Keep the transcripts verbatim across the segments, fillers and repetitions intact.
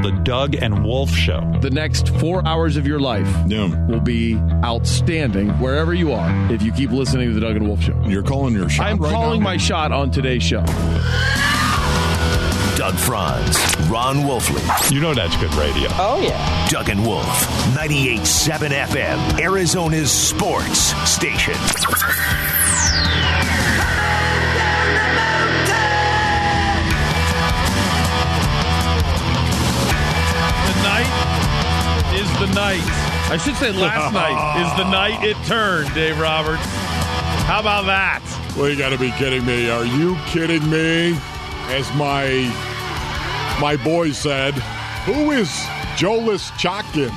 The Doug and Wolf Show. The next four hours of your life yeah. will be outstanding wherever you are if you keep listening to The Doug and Wolf Show. You're calling your shot I'm right calling now? my shot on today's show. Doug Franz, Ron Wolfley. You know that's good radio. Oh, yeah. Doug and Wolf, ninety-eight point seven F M, Arizona's sports station. Is the night. I should say last night is the night it turned, Dave Roberts. How about that? Well, you got to be kidding me. Are you kidding me? As my my boy said, who is Jolis Chotkin?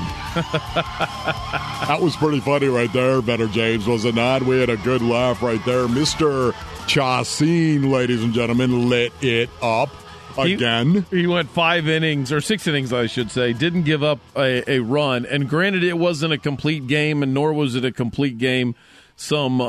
That was pretty funny right there, Better James, was it not? We had a good laugh right there. Mister Chacin, ladies and gentlemen, lit it up. Again. He, he went five innings, or six innings, I should say, didn't give up a, a run. And granted, it wasn't a complete game, and nor was it a complete game some uh,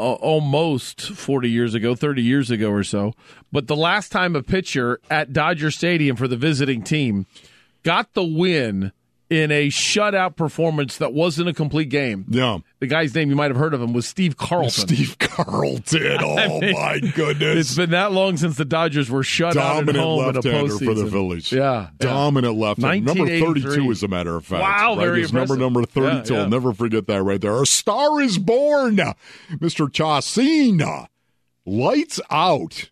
almost forty years ago, thirty years ago or so. But the last time a pitcher at Dodger Stadium for the visiting team got the win in a shutout performance that wasn't a complete game. Yeah. The guy's name, you might have heard of him, was Steve Carlton. Steve Carlton. Oh, I mean, my goodness. It's been that long since the Dodgers were shut Dominant out at home in a left-hander postseason. for the Phillies. Yeah. Dominant yeah. left-hander. Number thirty-two, as a matter of fact. Wow, right? very His impressive. number, number thirty-two. Yeah, yeah. I'll never forget that right there. A star is born. Mister Chacin. Lights out.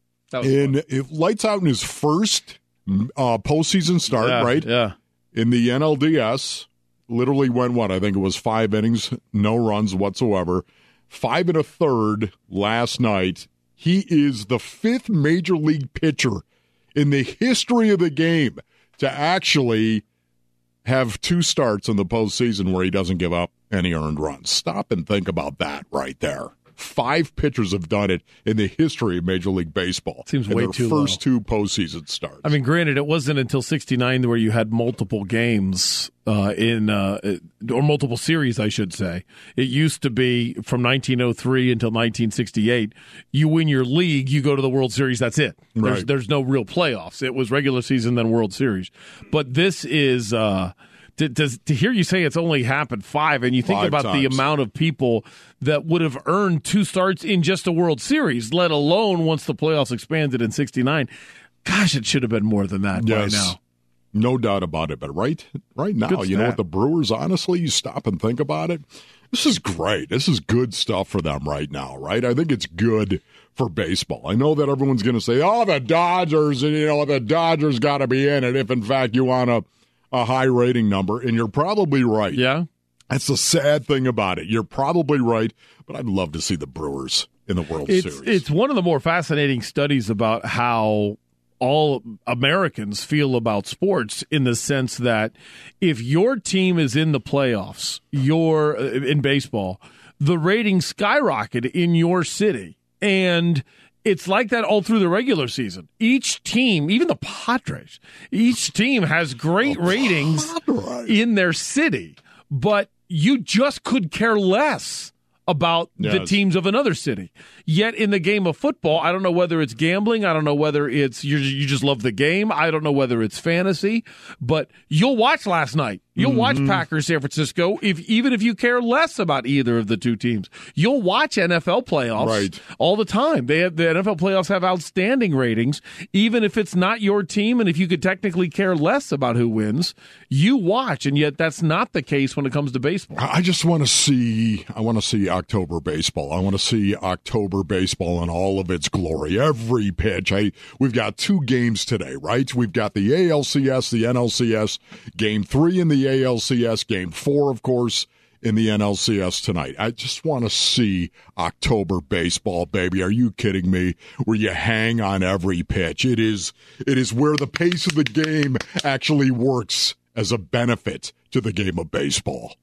In if lights out in his first uh, postseason start, yeah, right? Yeah. In the N L D S, literally went what? I think it was five innings, no runs whatsoever. Five and a third last night. He is the fifth major league pitcher in the history of the game to actually have two starts in the postseason where he doesn't give up any earned runs. Stop and think about that right there. Five pitchers have done it in the history of Major League Baseball. Seems in way their too first low. two postseason starts. I mean, granted, it wasn't until sixty-nine where you had multiple games uh, in, uh, or multiple series, I should say. It used to be from nineteen oh three until nineteen sixty-eight. You win your league, you go to the World Series, that's it. There's, Right. there's no real playoffs. It was regular season, then World Series. But this is... Uh, To, to, to hear you say it's only happened five, and you think Five about the times. amount of people that would have earned two starts in just a World Series, let alone once the playoffs expanded in sixty-nine. Gosh, it should have been more than that yes, by now. No doubt about it. But right, right now, Good you know stat. what, the Brewers, honestly, you stop and think about it, this is great. This is good stuff for them right now, right? I think it's good for baseball. I know that everyone's going to say, oh, the Dodgers, and you know, the Dodgers got to be in it if, in fact, you want a a high rating number, and you're probably right. Yeah. That's the sad thing about it. You're probably right, but I'd love to see the Brewers in the World It's, Series. it's one of the more fascinating studies about how all Americans feel about sports, in the sense that if your team is in the playoffs, you're in baseball, the ratings skyrocket in your city. And it's like that all through the regular season. Each team, even the Padres, each team has great Oh, ratings Padres. in their city, but you just could care less about the Yes. teams of another city. Yet in the game of football, I don't know whether it's gambling, I don't know whether it's you you just love the game, I don't know whether it's fantasy, but you'll watch last night. You'll watch Packers San Francisco, if even if you care less about either of the two teams. You'll watch N F L playoffs Right. all the time. They have the N F L playoffs have outstanding ratings, even if it's not your team, and if you could technically care less about who wins, you watch, and yet that's not the case when it comes to baseball. I I just want to see. I want to see October baseball. I want to see October baseball in all of its glory. Every pitch. I we've got two games today, right? We've got the A L C S, the N L C S. Game three in the A L C S. Game four, of course, in the N L C S tonight. I just want to see October baseball, baby. Are you kidding me? Where you hang on every pitch. It is. It is where the pace of the game actually works as a benefit to the game of baseball.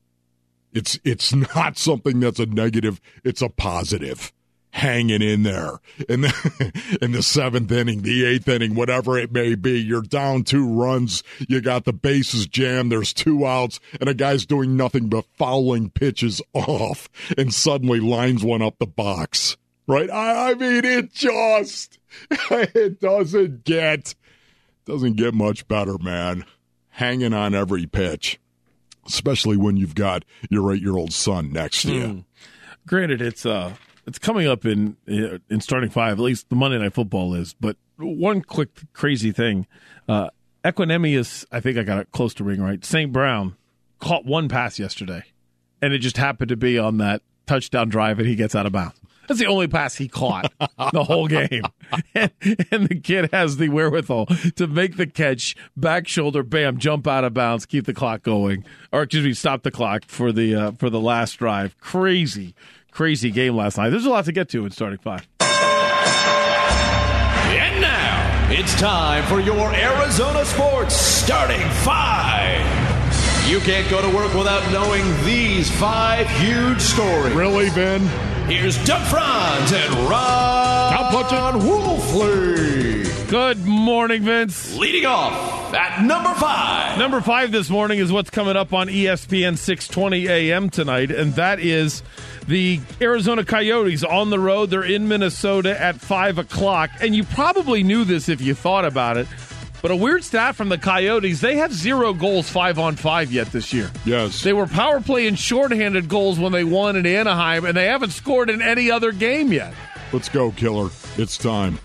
It's it's not something that's a negative. It's a positive. Hanging in there in the, in the seventh inning, the eighth inning, whatever it may be. You're down two runs. You got the bases jammed. There's two outs, and a guy's doing nothing but fouling pitches off, and suddenly lines one up the box. Right? I, I mean, it just it doesn't get Doesn't get much better, man. Hanging on every pitch, especially when you've got your eight-year-old son next to you. Mm. Granted, it's uh, it's coming up in in starting five. At least the Monday Night Football is. But one quick crazy thing: uh, Equanimous, I think I got it close to ring right. Saint Brown caught one pass yesterday, and it just happened to be on that touchdown drive, and he gets out of bounds. That's the only pass he caught the whole game. And, and the kid has the wherewithal to make the catch, back shoulder, bam, jump out of bounds, keep the clock going. Or, excuse me, stop the clock for the uh, for the last drive. Crazy, crazy game last night. There's a lot to get to in starting five. And now, it's time for your Arizona Sports Starting Five. You can't go to work without knowing these five huge stories. Really, Ben? Here's Doug Franz and Ron Wolfley. Good morning, Vince. Leading off at number five. Number five this morning is what's coming up on E S P N six twenty a.m. tonight, and that is the Arizona Coyotes on the road. They're in Minnesota at five o'clock, and you probably knew this if you thought about it. But a weird stat from the Coyotes, they have zero goals five on five yet this year. Yes. They were power play and shorthanded goals when they won in Anaheim, and they haven't scored in any other game yet. Let's go, Killer. It's time.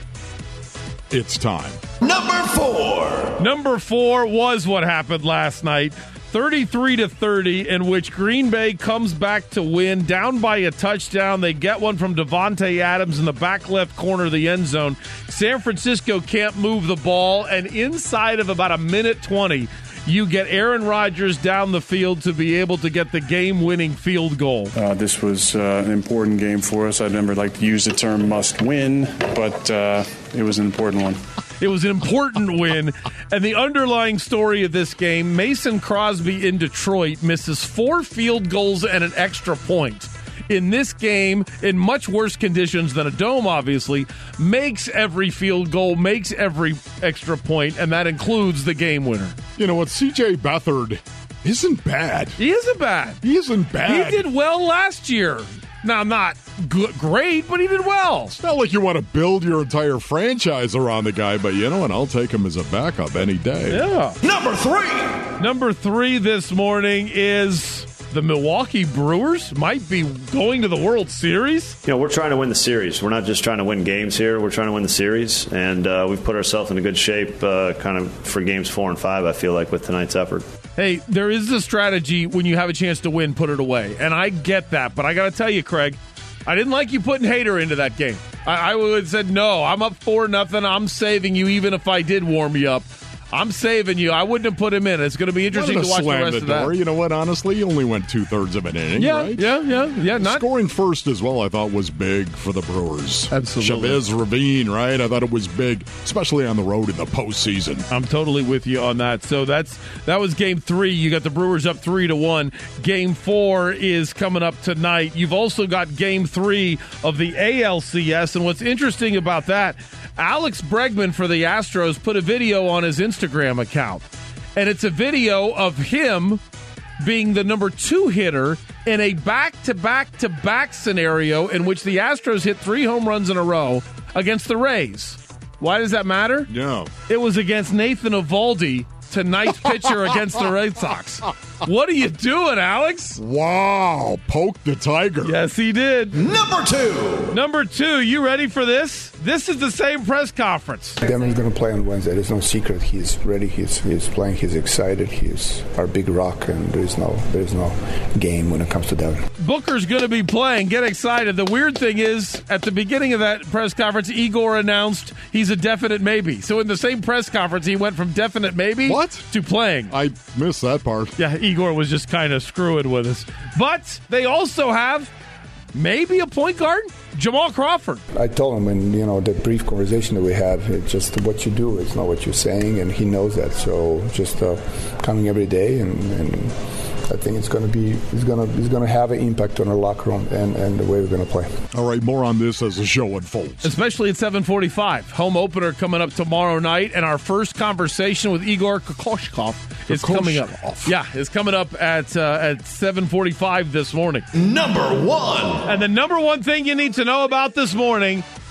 It's time. Number four. Number four was what happened last night. thirty-three to thirty, in which Green Bay comes back to win, down by a touchdown. They get one from Devontae Adams in the back left corner of the end zone. San Francisco can't move the ball, and inside of about a minute twenty, you get Aaron Rodgers down the field to be able to get the game-winning field goal. Uh, this was uh, an important game for us. I'd never like to use the term must win, but uh, it was an important one. It was an important win. And the underlying story of this game, Mason Crosby in Detroit misses four field goals and an extra point. In this game, in much worse conditions than a dome, obviously, makes every field goal, makes every extra point, and that includes the game winner. You know what? C J Beathard isn't bad. He isn't bad. He isn't bad. He did well last year. Now, not good, great, but he did well. It's not like you want to build your entire franchise around the guy, but you know what? I'll take him as a backup any day. Yeah. Number three. Number three this morning is the Milwaukee Brewers might be going to the World Series. You know, we're trying to win the series. We're not just trying to win games here. We're trying to win the series, and uh, we've put ourselves in a good shape uh, kind of for games four and five, I feel like, with tonight's effort. Hey, there is a strategy when you have a chance to win, put it away. And I get that, but I got to tell you, Craig, I didn't like you putting Hader into that game. I, I would have said, no, I'm up four nothing. I'm saving you even if I did warm you up. I'm saving you. I wouldn't have put him in. It's going to be interesting to watch the rest the of door. that. You know what? Honestly, he only went two-thirds of an inning, yeah, right? Yeah, yeah, yeah. Not Scoring first as well, I thought, was big for the Brewers. Absolutely. Chavez Ravine, right? I thought it was big, especially on the road in the postseason. I'm totally with you on that. So that's that was game three. You got the Brewers up three to one. Game four is coming up tonight. You've also got game three of the A L C S. And what's interesting about that, Alex Bregman for the Astros put a video on his Instagram account. And it's a video of him being the number two hitter in a back-to-back-to-back scenario in which the Astros hit three home runs in a row against the Rays. Why does that matter? Yeah. It was against Nathan Eovaldi, tonight's pitcher against the Red Sox. What are you doing, Alex? Wow. Poke the tiger. Yes, he did. Number two. Number two, you ready for this? This is the same press conference. Devin's going to play on Wednesday. There's no secret. He's ready. He's he's playing. He's excited. He's our big rock, and there's no there's no game when it comes to Devin. Booker's going to be playing. Get excited. The weird thing is, at the beginning of that press conference, Igor announced he's a definite maybe. So in the same press conference, he went from definite maybe what? to playing. I missed that part. Yeah, Igor was just kind of screwing with us. But they also have maybe a point guard, Jamal Crawford. I told him in you know the brief conversation that we had, it's just what you do. It's not what you're saying, and he knows that. So just uh, coming every day, and, and I think it's going to be it's going to it's going to have an impact on our locker room and, and the way we're going to play. All right, more on this as the show unfolds. Especially at seven forty-five. Home opener coming up tomorrow night, and our first conversation with Igor Kokoshkov is coming up. Yeah, it's coming up at uh, at seven forty-five this morning. Number one. And the number one thing you need to know about this morning,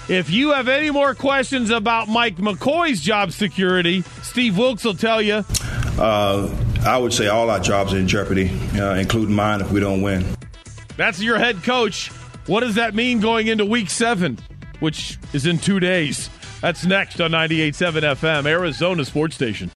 If you have any more questions about Mike McCoy's job security, Steve Wilks will tell you. Uh, I would say all our jobs are in jeopardy, uh, including mine if we don't win. That's your head coach. What does that mean going into week seven, which is in two days? That's next on ninety-eight point seven F M, Arizona Sports Station.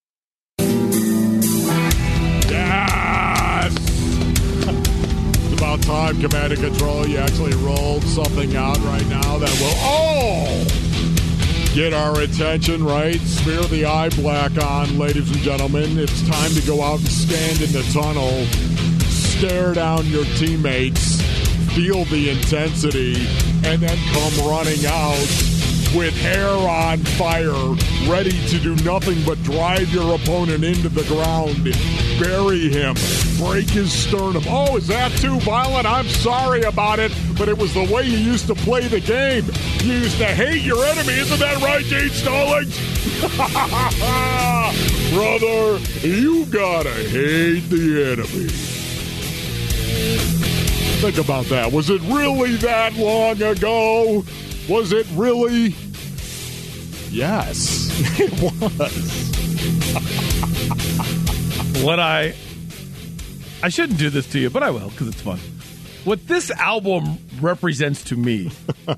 Yes! It's about time, Command and Control. You actually rolled something out right now that will all get our attention, right? Smear the eye black on, ladies and gentlemen. It's time to go out and stand in the tunnel, stare down your teammates, feel the intensity, and then come running out with hair on fire, ready to do nothing but drive your opponent into the ground, bury him, break his sternum. Oh, is that too violent? I'm sorry about it, but it was the way you used to play the game. You used to hate your enemy. Isn't that right, Gene Stallings? Brother, you gotta hate the enemy. Think about that. Was it really that long ago? Was it really? Yes, it was. What I... I shouldn't do this to you, but I will because it's fun. What this album represents to me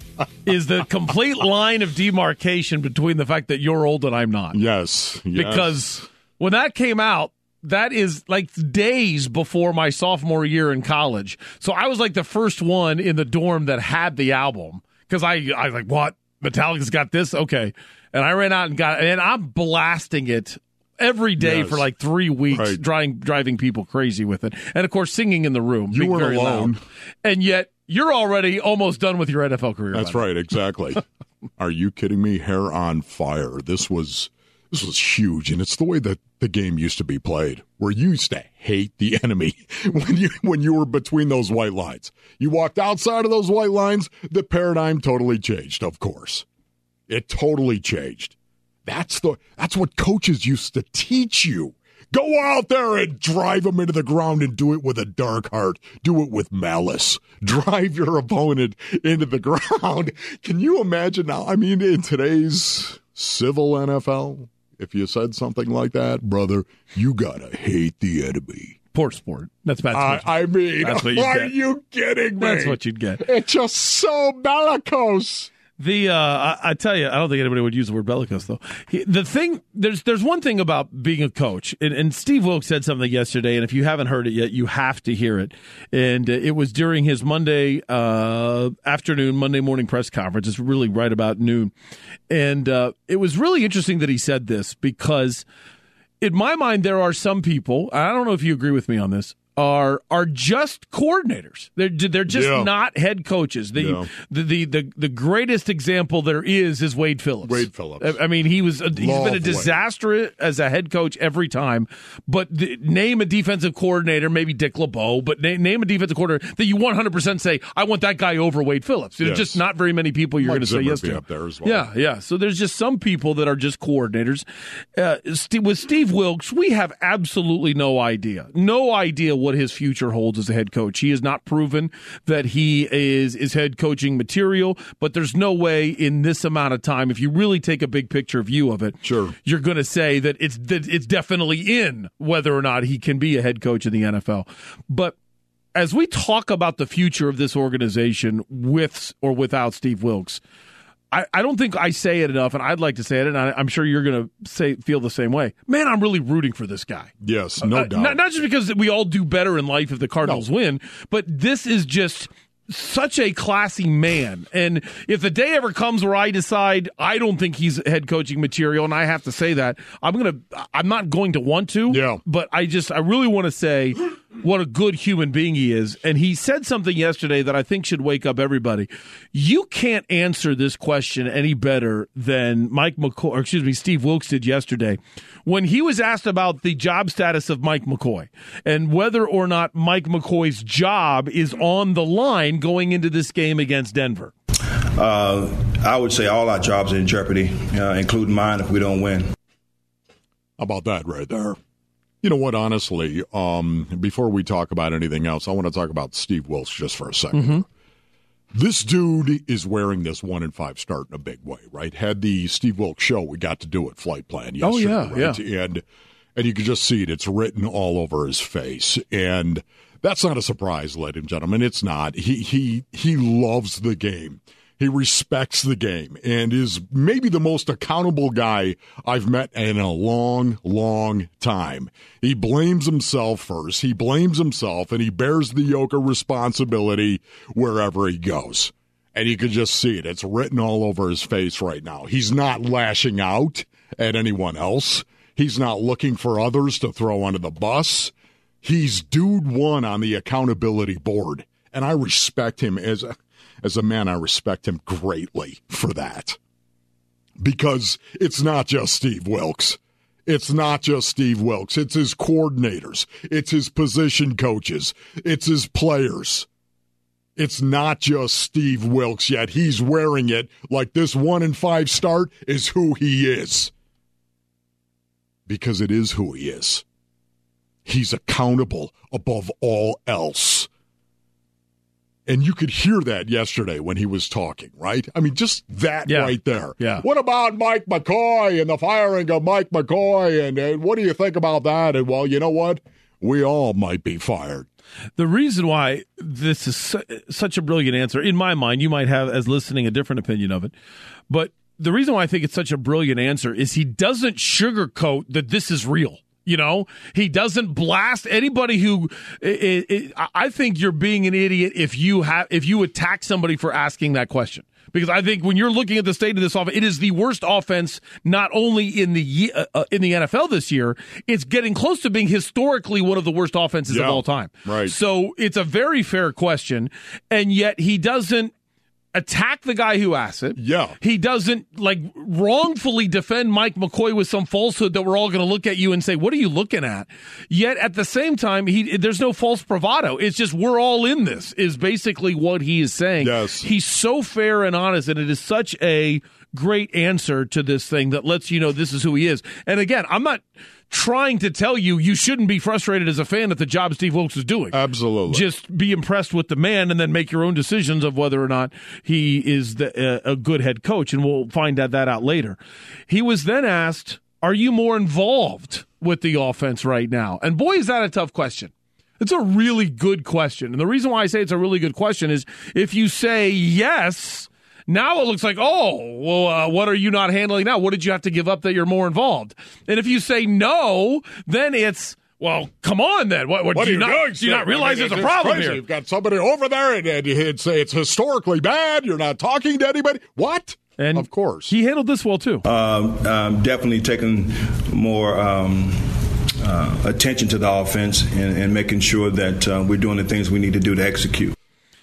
is the complete line of demarcation between the fact that you're old and I'm not. Yes, yes. Because when that came out, that is like days before my sophomore year in college. So I was like the first one in the dorm that had the album. Because I, I was like, what? Metallica's got this? Okay. And I ran out and got it. And I'm blasting it every day yes. for like three weeks, right. driving, driving people crazy with it. And, of course, singing in the room. You weren't very alone. Loud. And yet, you're already almost done with your N F L career. That's right, exactly. Are you kidding me? Hair on fire. This was this was huge, and it's the way that the game used to be played, where you used to hate the enemy when you when you were between those white lines. You walked outside of those white lines, the paradigm totally changed, of course. It totally changed. That's the that's what coaches used to teach you. Go out there and drive them into the ground and do it with a dark heart. Do it with malice. Drive your opponent into the ground. Can you imagine now? I mean, in today's civil N F L, if you said something like that, brother, you gotta hate the enemy. Poor sport. That's bad. I, I mean, that's what are get. you kidding me? That's what you'd get. It's just so bellicose. The uh, I, I tell you, I don't think anybody would use the word bellicose, though. He, the thing, there's there's one thing about being a coach, and, and Steve Wilks said something yesterday, and if you haven't heard it yet, you have to hear it. And uh, it was during his Monday uh, afternoon, Monday morning press conference. It's really right about noon. And uh, it was really interesting that he said this, because in my mind, there are some people, I don't know if you agree with me on this, are are just coordinators. They're they're just yeah. not head coaches. The, yeah. the the the the greatest example there is is Wade Phillips. Wade Phillips. I mean, he was he's Love been a disaster Wade. as a head coach every time. But the, name a defensive coordinator, maybe Dick LeBeau, but name, name a defensive coordinator that you one hundred percent say, I want that guy over Wade Phillips. There's yes. just not very many people you're going to say yes to. Up there as well. Yeah, yeah. So there's just some people that are just coordinators. Uh, with Steve Wilks, we have absolutely no idea, no idea what his future holds as a head coach. He has not proven that he is is head coaching material, but there's no way in this amount of time, if you really take a big picture view of it, sure, you're going to say that it's that it's definitely in whether or not he can be a head coach in the N F L. But as we talk about the future of this organization with or without Steve Wilks, I, I don't think I say it enough, and I'd like to say it, and I, I'm sure you're going to say feel the same way. Man, I'm really rooting for this guy. Yes, no uh, doubt. Not, not just because we all do better in life if the Cardinals no. win, but this is just such a classy man. And if the day ever comes where I decide I don't think he's head coaching material, and I have to say that, I'm gonna, I'm not going to want to. Yeah. But I just, I really want to say what a good human being he is. And he said something yesterday that I think should wake up everybody. You can't answer this question any better than Mike McCoy, or excuse me, Steve Wilks did yesterday when he was asked about the job status of Mike McCoy and whether or not Mike McCoy's job is on the line going into this game against Denver. Uh, I would say all our jobs are in jeopardy, uh, including mine if we don't win. How about that right there? You know what, honestly, um, before we talk about anything else, I want to talk about Steve Wilks just for a second. This dude is wearing this one and five start in a big way, right? Had the Steve Wilkes show, we got to do it, Flight Plan yesterday, oh, yeah, right? Yeah. And, and you can just see it. It's written all over his face. And that's not a surprise, ladies and gentlemen. It's not. He he he loves the game. He respects the game and is maybe the most accountable guy I've met in a long, long time. He blames himself first. He blames himself, and he bears the yoke of responsibility wherever he goes. And you can just see it. It's written all over his face right now. He's not lashing out at anyone else. He's not looking for others to throw under the bus. He's dude one on the accountability board, and I respect him as a As a man, I respect him greatly for that. Because it's not just Steve Wilkes. It's not just Steve Wilkes. It's his coordinators. It's his position coaches. It's his players. It's not just Steve Wilkes yet. He's wearing it like this one and five start is who he is. Because it is who he is. He's accountable above all else. And you could hear that yesterday when he was talking, right? I mean, just that yeah. right there. Yeah. What about Mike McCoy and the firing of Mike McCoy? And, and what do you think about that? And, well, you know what? We all might be fired. The reason why this is su- such a brilliant answer, in my mind, you might have, as listening, a different opinion of it. But the reason why I think it's such a brilliant answer is he doesn't sugarcoat that this is real. You know, he doesn't blast anybody who. It, it, I think you're being an idiot if you have if you attack somebody for asking that question. Because I think when you're looking at the state of this offense, it is the worst offense not only in the uh, in the N F L this year. It's getting close to being historically one of the worst offenses yeah, of all time. Right. So it's a very fair question, and yet he doesn't attack the guy who asked it. Yeah. He doesn't, like, wrongfully defend Mike McCoy with some falsehood that we're all going to look at you and say, what are you looking at? Yet, at the same time, he there's no false bravado. It's just we're all in this, is basically what he is saying. Yes. He's so fair and honest, and it is such a great answer to this thing that lets you know this is who he is. And again, I'm not trying to tell you you shouldn't be frustrated as a fan at the job Steve Wilkes is doing. Absolutely. Just be impressed with the man and then make your own decisions of whether or not he is the, uh, a good head coach, and we'll find that, that out later. He was then asked, are you more involved with the offense right now? And boy, is that a tough question. It's a really good question. And the reason why I say it's a really good question is if you say yes, now it looks like, oh, well, uh, what are you not handling now? What did you have to give up that you're more involved? And if you say no, then it's, well, come on then. What, what, what do are you you not, doing? Do you not realize I mean, there's it's a problem crazy. here? You've got somebody over there and, and you'd say it's historically bad. You're not talking to anybody. What? And of course. He handled this well, too. Um, um, definitely taking more um, uh, attention to the offense and, and making sure that uh, we're doing the things we need to do to execute.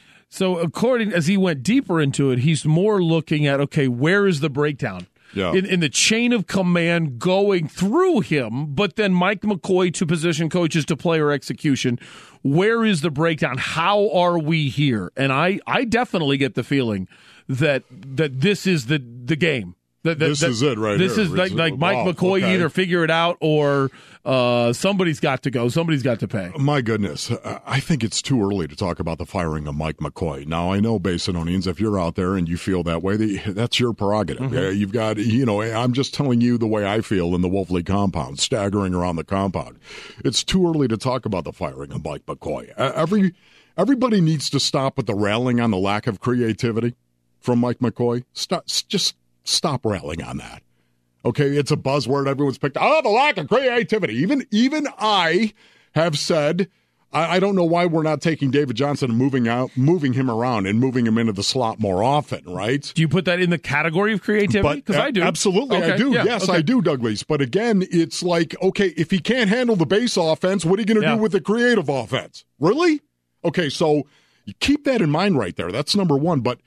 So according, as he went deeper into it, he's more looking at, okay, where is the breakdown? Yeah. In, in the chain of command going through him, but then Mike McCoy to position coaches to player execution. Where is the breakdown? How are we here? And I, I definitely get the feeling that that this is the, the game. That, that, this that, is it right This here. is like, like Mike wow, McCoy okay. either figure it out or uh, somebody's got to go. Somebody's got to pay. My goodness. I think it's too early to talk about the firing of Mike McCoy. Now, I know, Basinonians, if you're out there and you feel that way, that's your prerogative. Mm-hmm. You've got, you know, I'm just telling you the way I feel in the Wolfley compound, staggering around the compound. It's too early to talk about the firing of Mike McCoy. Every Everybody needs to stop with the railing on the lack of creativity from Mike McCoy. Stop, just stop railing on that. Okay, it's a buzzword everyone's picked. Oh, the lack of creativity. Even even I have said, I, I don't know why we're not taking David Johnson and moving out, moving him around and moving him into the slot more often, right? Do you put that in the category of creativity? Because uh, I do. Absolutely, okay, I do. Yeah, yes, okay. I do, Douglas. But again, it's like, okay, if he can't handle the base offense, what are you going to yeah. do with the creative offense? Really? Okay, so you keep that in mind right there. That's number one. But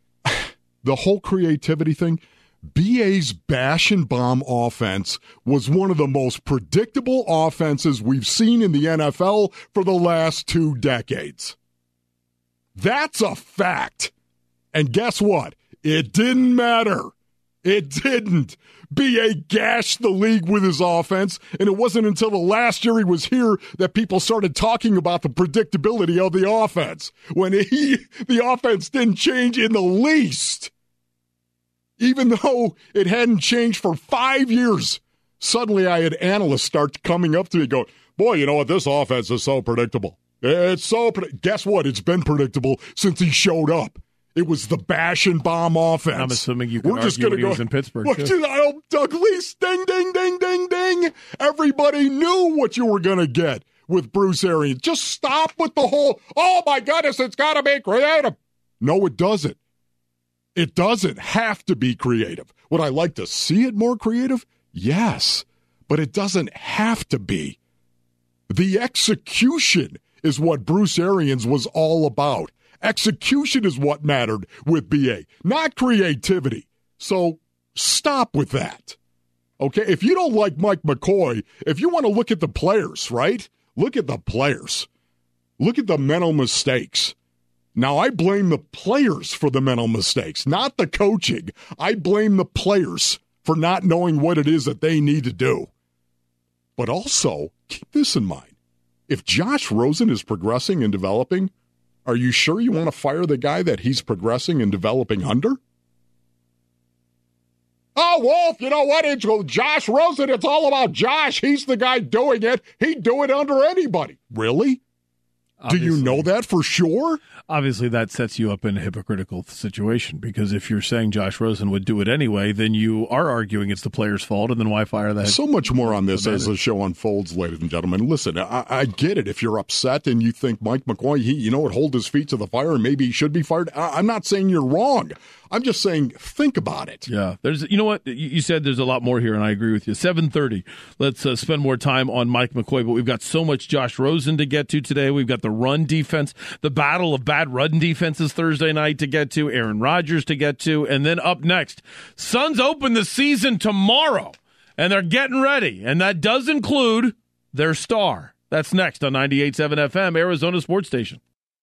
the whole creativity thing, B A's bash and bomb offense was one of the most predictable offenses we've seen in the N F L for the last two decades. That's a fact. And guess what? It didn't matter. It didn't, B A gashed the league with his offense, and it wasn't until the last year he was here that people started talking about the predictability of the offense, when he, the offense didn't change in the least. Even though it hadn't changed for five years, suddenly I had analysts start coming up to me going, boy, you know what, this offense is so predictable. It's so predictable. Guess what? It's been predictable since he showed up. It was the bash and bomb offense. I'm assuming you can We're argue just gonna when he go, was in Pittsburgh, Look, too. I hope Doug Lease, ding, ding, ding, ding, ding. Everybody knew what you were going to get with Bruce Arians. Just stop with the whole, oh, my goodness, it's got to be creative. No, it doesn't. It doesn't have to be creative. Would I like to see it more creative? Yes, but it doesn't have to be. The execution is what Bruce Arians was all about. Execution is what mattered with B A, not creativity. So stop with that. Okay? If you don't like Mike McCoy, if you want to look at the players, right? Look at the players. Look at the mental mistakes. Now, I blame the players for the mental mistakes, not the coaching. I blame the players for not knowing what it is that they need to do. But also, keep this in mind. If Josh Rosen is progressing and developing, are you sure you want to fire the guy that he's progressing and developing under? Oh, Wolf, you know what? It's Josh Rosen. It's all about Josh. He's the guy doing it. He'd do it under anybody. Really? Obviously. Do you know that for sure? Obviously, that sets you up in a hypocritical situation, because if you're saying Josh Rosen would do it anyway, then you are arguing it's the player's fault, and then why fire that? So much more on this as the show unfolds, ladies and gentlemen. Listen, I, I get it if you're upset and you think Mike McCoy, he, you know, would hold his feet to the fire and maybe he should be fired. I, I'm not saying you're wrong. I'm just saying, think about it. Yeah, there's. You know what? You said there's a lot more here, and I agree with you. seven thirty. Let's uh, spend more time on Mike McCoy, but we've got so much Josh Rosen to get to today. We've got the run defense, the battle of bad run defenses Thursday night to get to, Aaron Rodgers to get to, and then up next, Suns open the season tomorrow, and they're getting ready, and that does include their star. That's next on ninety-eight point seven F M, Arizona Sports Station.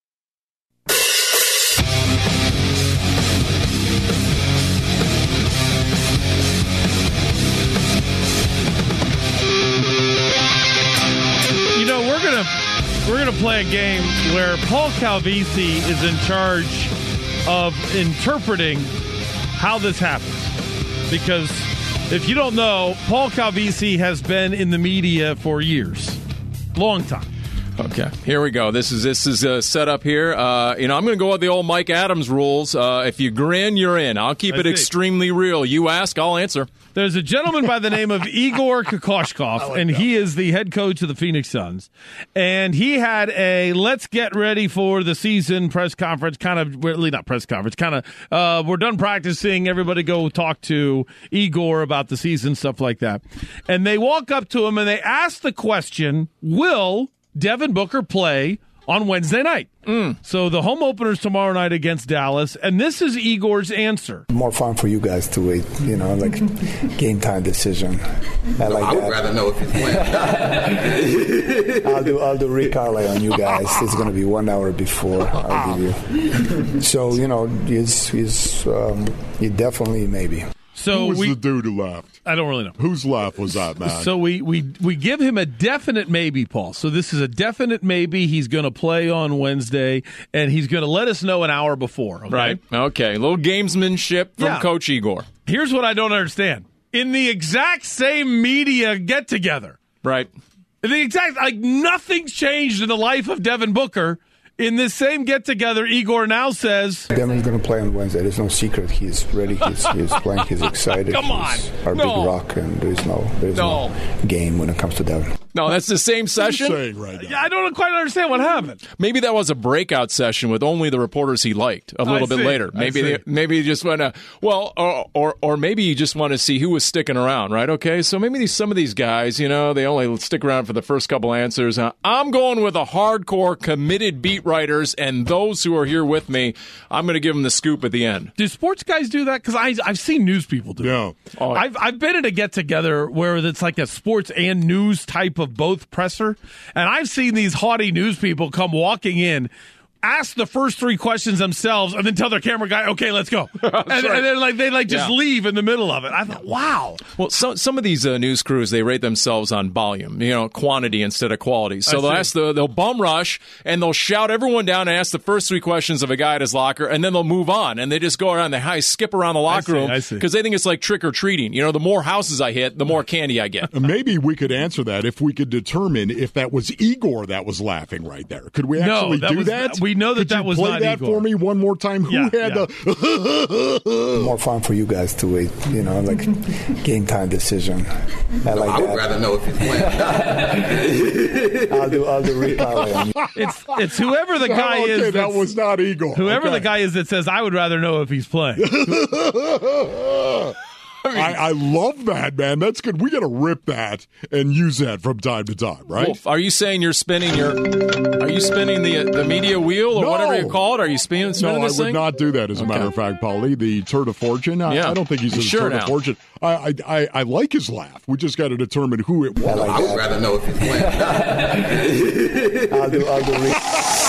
You know, we're gonna we're gonna play a game where Paul Calvisi is in charge of interpreting how this happens. Because if you don't know, Paul Calvisi has been in the media for years, long time. Okay, here we go. This is this is a setup here. Uh, you know, I'm going to go with the old Mike Adams rules. Uh, if you grin, you're in. I'll keep it extremely real. You ask, I'll answer. There's a gentleman by the name of Igor Kokoshkov, like and that. He is the head coach of the Phoenix Suns. And he had a let's get ready for the season press conference, kind of, really not press conference, kind of, uh, we're done practicing, everybody go talk to Igor about the season, stuff like that. And they walk up to him and they ask the question, will Devin Booker play on Wednesday night? Mm. So the home opener's tomorrow night against Dallas, and this is Igor's answer. More fun for you guys to wait, you know, like game time decision. I like I would that. rather know if he's playing. I'll do I'll do Rick Carly on you guys. It's going to be one hour before. I'll give you. So you know, he's he's um, he definitely maybe. So Who was we, the dude who laughed? I don't really know. Whose laugh was that, man? So we, we, we give him a definite maybe, Paul. So this is a definite maybe. He's going to play on Wednesday, and he's going to let us know an hour before. Okay? Right. Okay. A little gamesmanship from yeah. Coach Igor. Here's what I don't understand. In the exact same media get-together. Right. In the exact, like, nothing's changed in the life of Devin Booker. In this same get-together, Igor now says... Devin's going to play on Wednesday. There's no secret. He's ready. He's, he's playing. He's excited. Come on. He's our no. big rock, and there's no there's no. no game when it comes to Devin. No, that's the same session? Saying right now? Yeah, I don't quite understand what happened. Maybe that was a breakout session with only the reporters he liked a little I bit see. later. Maybe I they, see. maybe you just want to, well, or, or or maybe you just want to see who was sticking around, right? Okay, so maybe these, some of these guys, you know, they only stick around for the first couple answers. Uh, I'm going with the hardcore, committed beat writers, and those who are here with me, I'm going to give them the scoop at the end. Do sports guys do that? Because I've seen news people do yeah. it. Oh, I've, I've been at a get-together where it's like a sports and news type of both presser, and I've seen these haughty news people come walking in ask the first three questions themselves and then tell their camera guy, okay, let's go. and, right. and then like they like just Yeah. leave in the middle of it. I thought, wow. Well, so, some of these uh, news crews, they rate themselves on volume, you know, quantity instead of quality. So I they'll see. ask the, they'll bum rush and they'll shout everyone down and ask the first three questions of a guy at his locker, and then they'll move on and they just go around, they high skip around the locker see, room I see. because they think it's like trick or treating. You know, the more houses I hit, the more candy I get. Maybe we could answer that if we could determine if that was Igor that was laughing right there. Could we No, actually that do was- that? we know that Could that you was play not that Igor. for me one more time? Who Yeah, had yeah. the? More fun for you guys to wait, you know, like game time decision. I like I would that. rather know if he's playing. I'll do, I'll do replay on you. It's it's whoever the guy okay, is. that that's- was not Igor. Whoever Okay. the guy is that says, I would rather know if he's playing. I, I love that, man. That's good. We got to rip that and use that from time to time, right? Wolf, are you saying you're spinning your? Are you spinning the the media wheel or No. whatever you call it? Are you spinning, spinning No, I this would thing? not do that. As a matter of fact, Paulie, the turn of fortune. I, Yeah. I don't think he's in the Sure turn now. of fortune. I, I, I, I like his laugh. We just got to determine who it was. I like I would that. rather know if he's playing. I'll do, I'll do replay.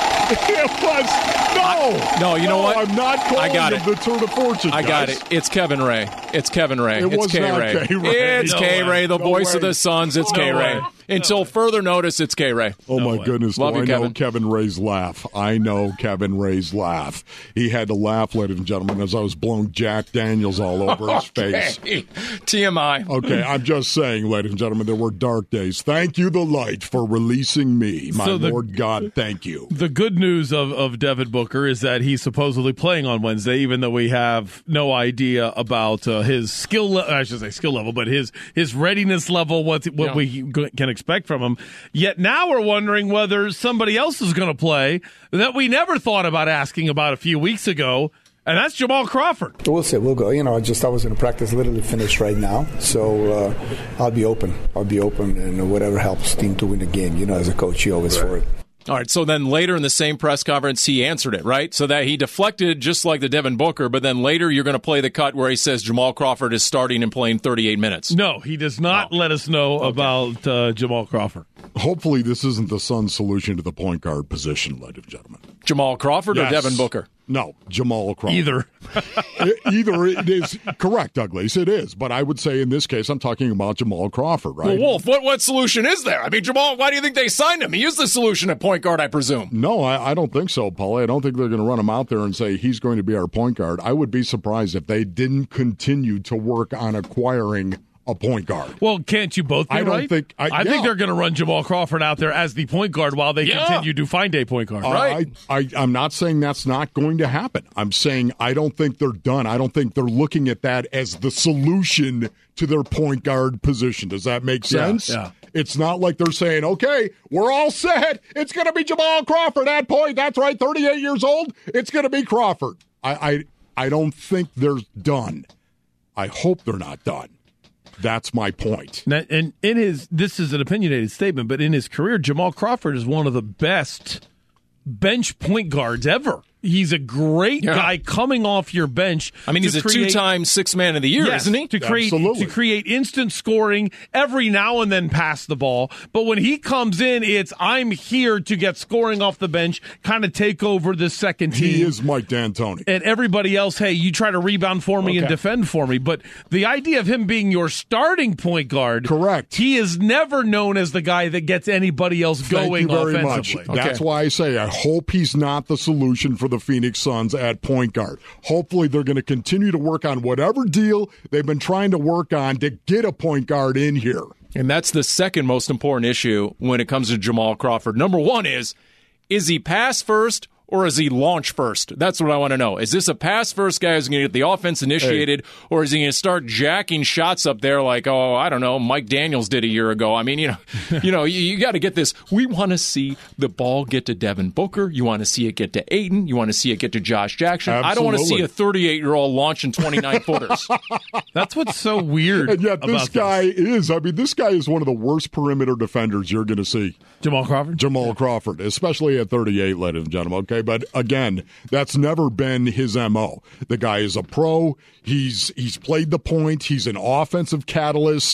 It was no, no, you know No, what? I'm not calling I got him it. the turn of fortune. I got guys. it. It's Kevin Ray. It's Kevin Ray. It it's was not K-Ray. K-Ray. It's No K-Ray, way. the No voice way. of the Suns. It's No K-Ray. way. Until further notice, it's K-Ray. Oh, my way. goodness. Love do you, I know Kevin. Kevin Ray's laugh. I know Kevin Ray's laugh. He had to laugh, ladies and gentlemen, as I was blowing Jack Daniels all over his face. Hey, T M I. Okay, I'm just saying, ladies and gentlemen, there were dark days. Thank you, the light, for releasing me. My So the- Lord God, thank you. The good news of, of Devin Booker is that he's supposedly playing on Wednesday, even though we have no idea about uh, his skill. Le- I should say skill level, but his his readiness level, what what Yeah. we g- can expect from him. Yet now we're wondering whether somebody else is going to play that we never thought about asking about a few weeks ago, and that's Jamal Crawford. We'll see. We'll go. You know, just I was in practice, literally finished right now, so uh, I'll be open. I'll be open, and whatever helps team to win the game. You know, as a coach, you always for it. All right, so then later in the same press conference, he answered it, right? So that he deflected just like the Devin Booker, but then later you're going to play the cut where he says Jamal Crawford is starting and playing thirty-eight minutes. No, he does not Oh. let us know about uh, Jamal Crawford. Hopefully, this isn't the Suns' solution to the point guard position, ladies and gentlemen. Jamal Crawford Yes. or Devin Booker? No, Jamal Crawford. Either. E- Either it is correct, Douglas. It is. But I would say in this case, I'm talking about Jamal Crawford, right? Well, Wolf, what, what solution is there? I mean, Jamal, why do you think they signed him? He is the solution at point guard, I presume. No, I, I don't think so, Paulie. I don't think they're going to run him out there and say he's going to be our point guard. I would be surprised if they didn't continue to work on acquiring a point guard. Well, can't you both be I don't right? think- I- think yeah. they're going to run Jamal Crawford out there as the point guard while they Yeah. continue to find a point guard. Right. I, I, I'm not saying that's not going to happen. I'm saying I don't think they're done. I don't think they're looking at that as the solution to their point guard position. Does that make Yeah, sense? yeah. It's not like they're saying, okay, we're all set. It's going to be Jamal Crawford at point. That's right, thirty-eight years old. It's going to be Crawford. I, I, I don't think they're done. I hope they're not done. That's my point. Now, and in his, this is an opinionated statement, but in his career, Jamal Crawford is one of the best bench point guards ever. He's a great Yeah. guy coming off your bench. I mean, to he's a create- two-time six-man of the year, Yes, isn't he? To create Absolutely. to create instant scoring, every now and then pass the ball. But when he comes in, it's I'm here to get scoring off the bench, kind of take over the second team. He is Mike D'Antoni. And everybody else, hey, you try to rebound for me and Okay. defend for me. But the idea of him being your starting point guard, Correct. He is never known as the guy that gets anybody else Thank going you very much. offensively. That's why I say I hope he's not the solution for the Phoenix Suns at point guard. Hopefully they're going to continue to work on whatever deal they've been trying to work on to get a point guard in here. And that's the second most important issue when it comes to Jamal Crawford. Number one is, is he pass first or is he launch first? That's what I want to know. Is this a pass first guy who's going to get the offense initiated, hey. or is he going to start jacking shots up there like, oh, I don't know, Mike Daniels did a year ago? I mean, you know, you know, you, you got to get this. We want to see the ball get to Devin Booker. You want to see it get to Ayton. You want to see it get to Josh Jackson. Absolutely. I don't want to see a thirty-eight-year-old launching twenty-nine footers. That's what's so weird. And yet this about guy this. is, I mean, this guy is one of the worst perimeter defenders you're going to see. Jamal Crawford? Jamal Crawford, especially at thirty-eight, ladies and gentlemen. Okay, but again, that's never been his M O. The guy is a pro. He's he's played the point. He's an offensive catalyst.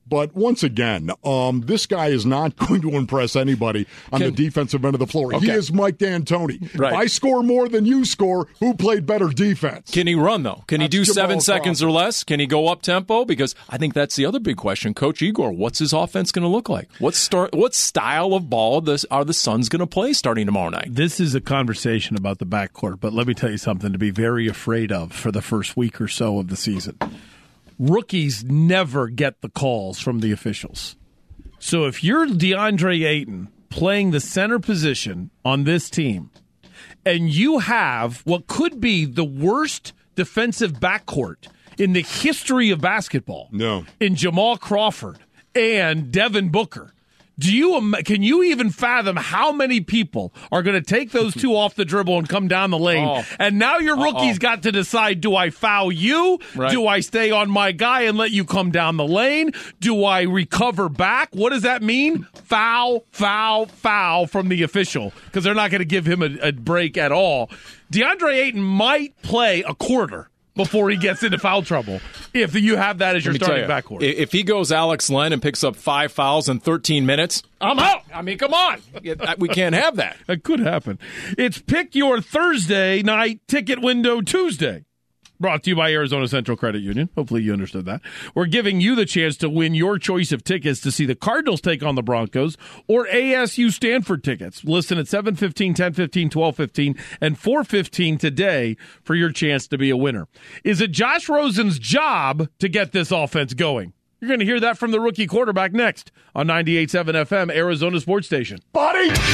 But once again, um, this guy is not going to impress anybody on Can, the defensive end of the floor. Okay. He is Mike D'Antoni. Right. If I score more than you score, who played better defense? Can he run, though? Can he That's do Jamal seven seconds Crawford. or less? Can he go up tempo? Because I think that's the other big question. Coach Igor, what's his offense going to look like? What start? What style of ball this, are the Suns going to play starting tomorrow night? This is a conversation about the backcourt, but let me tell you something to be very afraid of for the first week or so of the season. Rookies never get the calls from the officials. So if you're DeAndre Ayton playing the center position on this team, and you have what could be the worst defensive backcourt in the history of basketball, no. in Jamal Crawford and Devin Booker, do you can you even fathom how many people are going to take those two off the dribble and come down the lane? Oh. And now your rookie's Uh-oh. got to decide, do I foul you? Right. Do I stay on my guy and let you come down the lane? Do I recover back? What does that mean? Foul, foul, foul from the official, because they're not going to give him a, a break at all. DeAndre Ayton might play a quarter before he gets into foul trouble if you have that as your Let me starting tell you, backcourt. If he goes Alex Len and picks up five fouls in thirteen minutes, I'm out. I mean, come on. We can't have that. That could happen. It's Pick Your Thursday Night Ticket Window Tuesday. Brought to you by Arizona Central Credit Union. Hopefully you understood that. We're giving you the chance to win your choice of tickets to see the Cardinals take on the Broncos or A S U Stanford tickets. Listen at seven fifteen, ten fifteen, twelve fifteen, and four fifteen today for your chance to be a winner. Is it Josh Rosen's job to get this offense going? You're going to hear that from the rookie quarterback next on ninety-eight point seven F M, Arizona Sports Station. Buddy! It's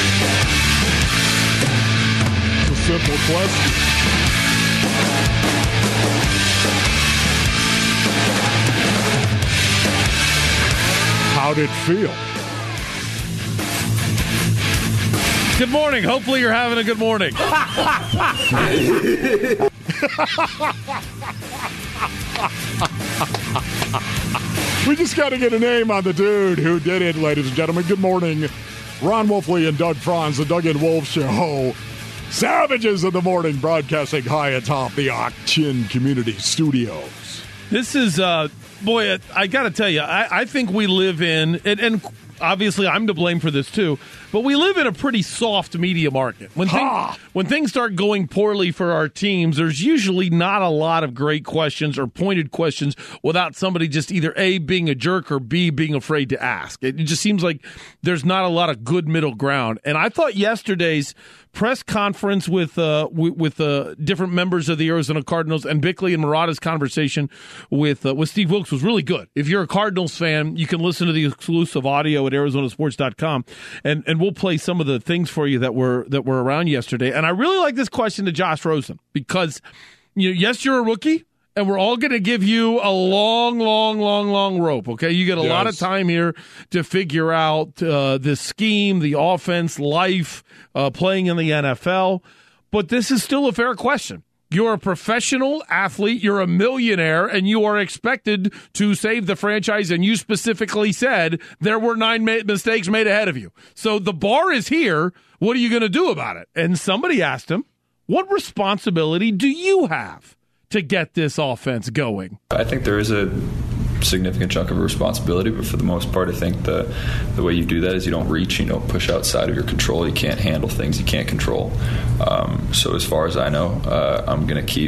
a simple question. How'd it feel? Good morning. Hopefully you're having a good morning. We just got to get a name on the dude who did it, ladies and gentlemen. Good morning. Ron Wolfley and Doug Franz, the Doug and Wolf Show. Savages of the morning, broadcasting high atop the Auction Community Studios. This is, uh, boy, I got to tell you, I, I think we live in, and, and obviously I'm to blame for this too, but we live in a pretty soft media market. When, thing, when things start going poorly for our teams, there's usually not a lot of great questions or pointed questions without somebody just either A, being a jerk, or B, being afraid to ask. It just seems like there's not a lot of good middle ground. And I thought yesterday's press conference with uh, w- with uh, different members of the Arizona Cardinals and Bickley and Murata's conversation with uh, with Steve Wilkes was really good. If you're a Cardinals fan, you can listen to the exclusive audio at Arizona Sports dot com, and and we'll play some of the things for you that were that were around yesterday. And I really like this question to Josh Rosen because, you know, yes, you're a rookie, and we're all going to give you a long, long, long, long rope, okay? You get a Yes. lot of time here to figure out uh, the scheme, the offense, life, uh, playing in the N F L. But this is still a fair question. You're a professional athlete, you're a millionaire, and you are expected to save the franchise, and you specifically said there were nine ma- mistakes made ahead of you. So the bar is here. What are you going to do about it? And somebody asked him, what responsibility do you have to get this offense going? I think there is a significant chunk of responsibility, but for the most part, I think the the way you do that is you don't reach, you don't push outside of your control. You can't handle things you can't control. Um, so as far as I know, uh, I'm going to keep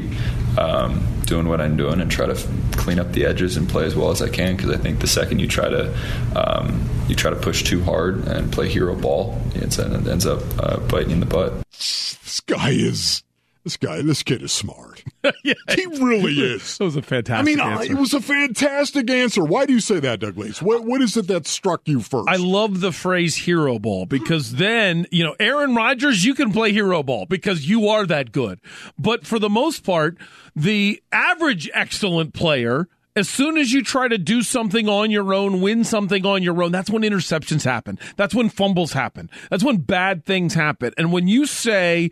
um, doing what I'm doing and try to f- clean up the edges and play as well as I can, because I think the second you try to um, you try to push too hard and play hero ball, it's, it ends up uh, biting you in the butt. This guy is... This guy, this kid is smart. Yeah, he really is. That was a fantastic I mean, answer. it was a fantastic answer. Why do you say that, Douglas? What What is it that struck you first? I love the phrase hero ball, because then, you know, Aaron Rodgers, you can play hero ball because you are that good. But for the most part, the average excellent player, as soon as you try to do something on your own, win something on your own, that's when interceptions happen. That's when fumbles happen. That's when bad things happen. And when you say,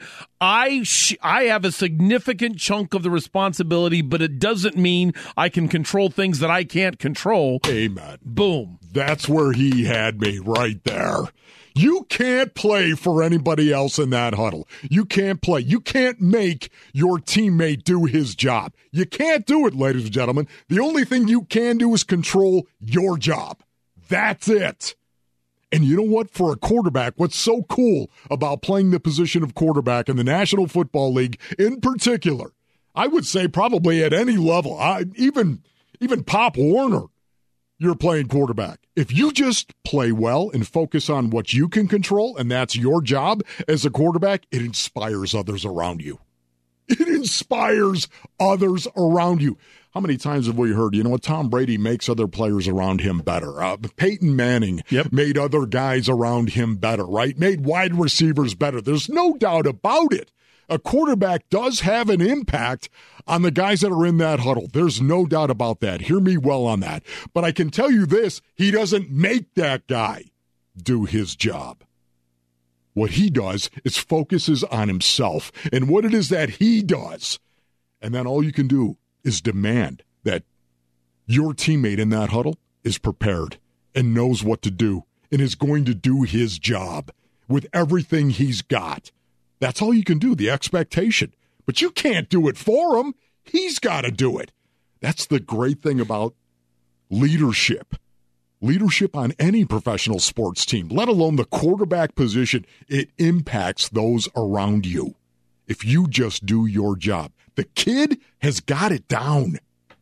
I sh- I have a significant chunk of the responsibility, but it doesn't mean I can control things that I can't control. Amen. Boom. That's where he had me right there. You can't play for anybody else in that huddle. You can't play. You can't make your teammate do his job. You can't do it, ladies and gentlemen. The only thing you can do is control your job. That's it. And you know what? For a quarterback, what's so cool about playing the position of quarterback in the National Football League in particular, I would say probably at any level, I, even, even Pop Warner, you're playing quarterback. If you just play well and focus on what you can control, and that's your job as a quarterback, it inspires others around you. It inspires others around you. How many times have we heard, you know what, Tom Brady makes other players around him better. Uh, Peyton Manning yep. made other guys around him better, right? Made wide receivers better. There's no doubt about it. A quarterback does have an impact on the guys that are in that huddle. There's no doubt about that. Hear me well on that. But I can tell you this, he doesn't make that guy do his job. What he does is focuses on himself and what it is that he does. And then all you can do is demand that your teammate in that huddle is prepared and knows what to do and is going to do his job with everything he's got. That's all you can do, the expectation. But you can't do it for him. He's got to do it. That's the great thing about leadership. Leadership on any professional sports team, let alone the quarterback position, it impacts those around you. If you just do your job. The kid has got it down.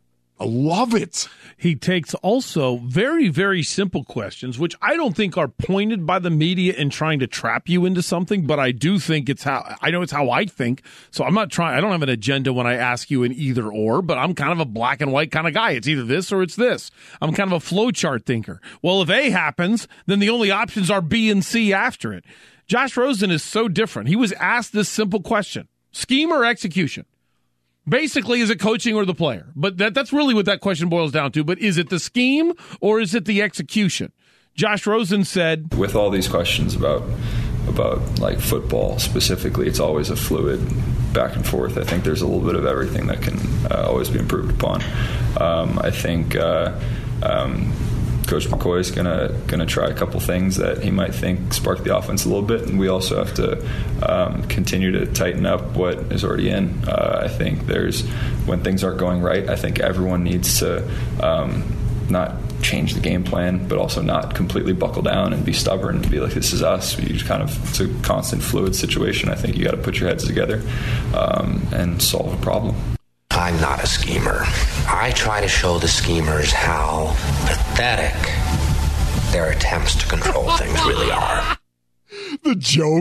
I love it. He takes also very, very simple questions, which I don't think are pointed by the media in trying to trap you into something, but I do think it's how, I know it's how I think. So I'm not trying, I don't have an agenda when I ask you an either or, but I'm kind of a black and white kind of guy. It's either this or it's this. I'm kind of a flowchart thinker. Well, if A happens, then the only options are B and C after it. Josh Rosen is so different. He was asked this simple question, scheme or execution? Basically, is it coaching or the player? But that, that's really what that question boils down to. But is it the scheme or is it the execution? Josh Rosen said, with all these questions about about like football specifically, it's always a fluid back and forth. I think there's a little bit of everything that can uh, always be improved upon. Um, I think uh, um, Coach McCoy is gonna gonna try a couple things that he might think spark the offense a little bit, and we also have to um, continue to tighten up what is already in. Uh, I think there's when things aren't going right, I think everyone needs to um, not change the game plan, but also not completely buckle down and be stubborn and be like, this is us. You just kind of, it's a constant fluid situation. I think you got to put your heads together um, and solve a problem. I'm not a schemer. I try to show the schemers how pathetic their attempts to control things really are. The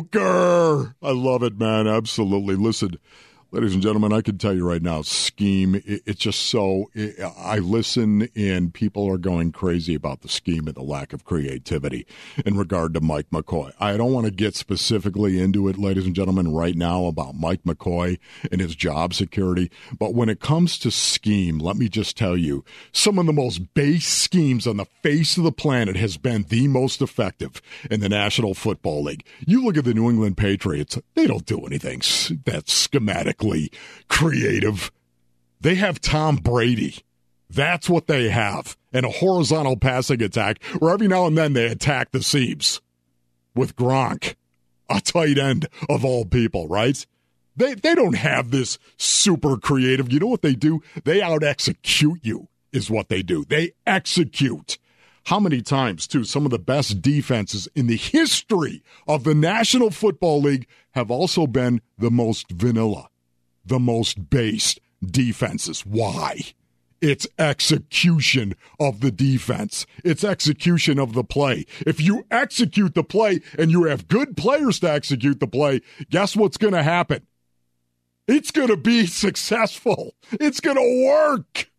Joker. I love it, man. Absolutely. Listen, ladies and gentlemen, I can tell you right now, scheme, it, it's just so, it, I listen and people are going crazy about the scheme and the lack of creativity in regard to Mike McCoy. I don't want to get specifically into it, ladies and gentlemen, right now about Mike McCoy and his job security. But when it comes to scheme, let me just tell you, some of the most base schemes on the face of the planet has been the most effective in the National Football League. You look at the New England Patriots, they don't do anything that's schematic. Creative. They have Tom Brady. That's what they have. And a horizontal passing attack where every now and then they attack the seams with Gronk, a tight end of all people, right? They they don't have this super creative. You know what they do? They out-execute you is what they do. They execute. How many times, too, some of the best defenses in the history of the National Football League have also been the most vanilla, the most based defenses. Why? It's execution of the defense. It's execution of the play. If you execute the play and you have good players to execute the play, guess what's going to happen? It's going to be successful. It's going to work.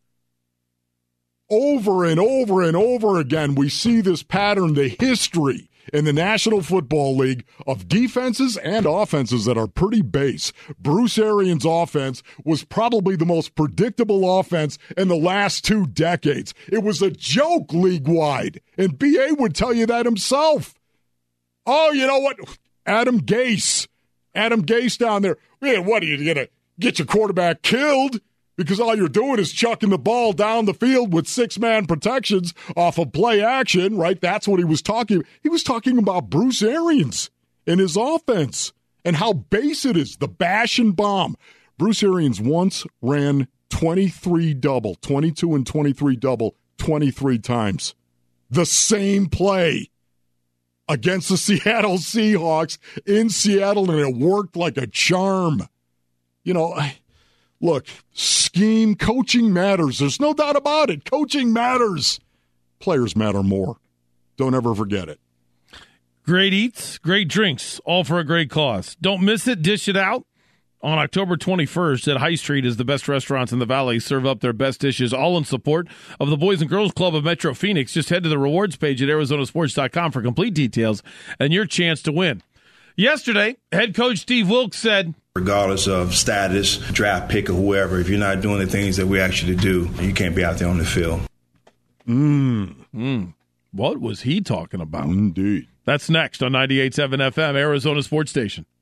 Over and over and over again, we see this pattern, the history in the National Football League of defenses and offenses that are pretty base. Bruce Arians' offense was probably the most predictable offense in the last two decades. It was a joke league-wide, and B A would tell you that himself. Oh, you know what? Adam Gase. Adam Gase down there. Man, what are you going to get your quarterback killed? because all you're doing is chucking the ball down the field with six-man protections off of play action, right? That's what he was talking. He was talking about Bruce Arians and his offense and how base it is, the bash and bomb. Bruce Arians once ran twenty-three double, twenty-two and twenty-three double, twenty-three times. The same play against the Seattle Seahawks in Seattle, and it worked like a charm. You know, look, scheme, coaching matters. There's no doubt about it. Coaching matters. Players matter more. Don't ever forget it. Great eats, great drinks, all for a great cause. Don't miss it. Dish it out. On October twenty-first at High Street is the best restaurants in the Valley. Serve up their best dishes, all in support of the Boys and Girls Club of Metro Phoenix. Just head to the rewards page at Arizona Sports dot com for complete details and your chance to win. Yesterday, head coach Steve Wilks said, regardless of status, draft pick, or whoever, if you're not doing the things that we ask you to do, you can't be out there on the field. Mm. Mm. What was he talking about? Indeed. That's next on ninety-eight point seven F M, Arizona Sports Station.